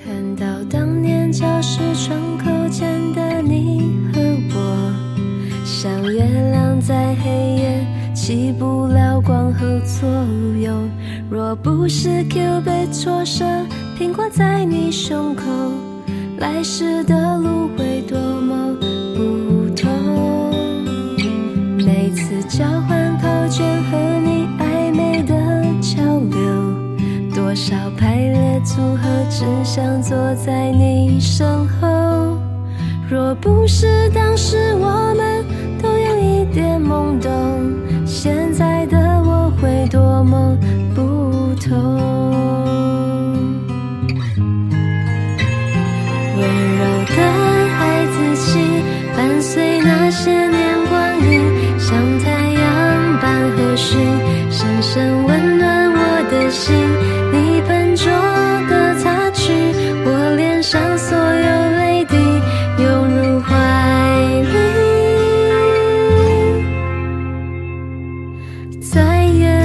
看到当年教室窗口前的你和我，像月亮在黑夜起不了光和作用。若不是 Q 被错射，苹果在你胸口，来时的路会多么不同。每次交换考卷和你暧昧的交流，多少排列组合只想坐在你身后。若不是当时我们都有一点懵懂，现在的我会多么不同。温柔的孩子气伴随那些年光阴，像太阳般和煦，深深温暖我的心。你笨拙的擦去我脸上所有泪滴，涌入怀里，再也